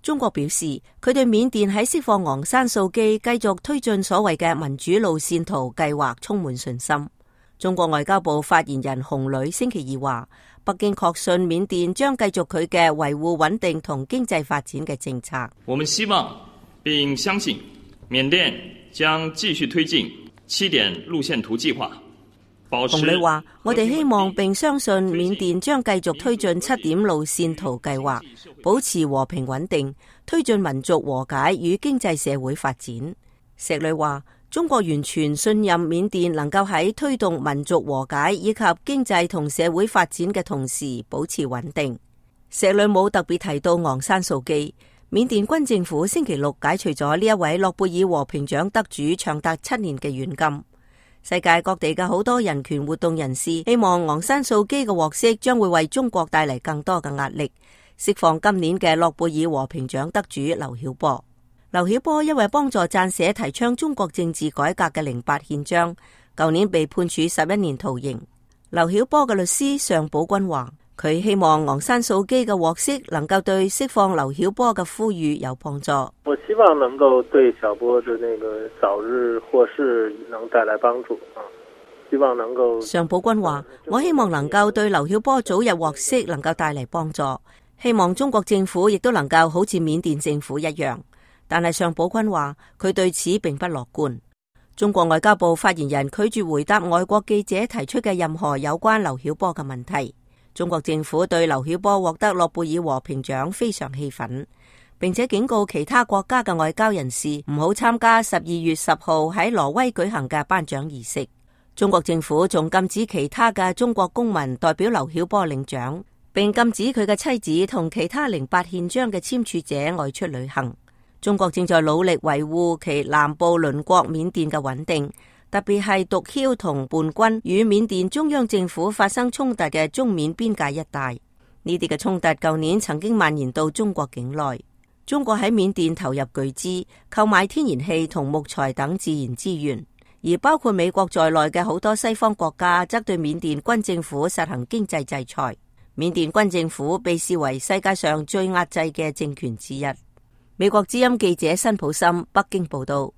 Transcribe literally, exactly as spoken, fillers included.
中國表示，佢對緬甸喺釋放昂山素基繼續推進所謂嘅民主路線圖計劃充滿信心。中國外交部發言人洪磊星期二話，北京確信緬甸將繼續佢嘅維護穩定同經濟發展嘅政策。 我們希望並相信緬甸將繼續推進七點路線圖計劃。 洪磊話，我哋希望並相信緬甸將繼續推進七點路線圖計劃，保持和平穩定，推進民族和解與經濟社會發展。石磊話，中國完全信任緬甸能夠喺推動民族和解以及經濟同社會發展嘅同時保持穩定。石磊冇特別提到昂山素基。緬甸軍政府星期六解除咗呢一位諾貝爾和平獎得主長達七年嘅軟禁。世界各地嘅好多人權活動人士希望昂山素基嘅獲釋將會為中國帶嚟更多嘅壓力，釋放今年嘅諾貝爾和平獎得主劉曉波。劉曉波因為幫助撰寫提倡中國政治改革嘅零八憲章，舊年被判處十一年徒刑。劉曉波嘅律師尚寶軍話，佢希望昂山素基嘅獲釋能夠對釋放劉曉波嘅呼籲有幫助。 我希望能夠對小波的那個早日獲釋能帶來幫助啊！希望能夠。 尚寶軍話，我希望能夠對劉曉波早日獲釋能夠帶嚟幫助，希望中國政府亦都能夠好似緬甸政府一樣。但係尚寶軍話，佢對此並不樂觀。中國外交部發言人拒絕回答外國記者提出嘅任何有關劉曉波嘅問題。中國政府對劉曉波獲得諾貝爾和平獎非常氣憤，並且警告其他國家嘅外交人士唔好參加十二月十號喺挪威舉行嘅頒獎儀式。中國政府仲禁止其他嘅中國公民代表劉曉波領獎，並禁止佢嘅妻子同其他零八憲章嘅簽署者外出旅行。中國正在努力維護其南部鄰國緬甸嘅穩定，特別係毒梟同叛軍與緬甸中央政府發生衝突嘅中緬邊界一帶。呢啲嘅衝突舊年曾經蔓延到中國境內。中國喺緬甸投入巨資購買天然氣同木材等自然資源，而包括美國在內嘅好多西方國家則對緬甸軍政府實行經濟制裁。緬甸軍政府被視為世界上最壓制嘅政權之一。美國之音記者辛普森北京報道。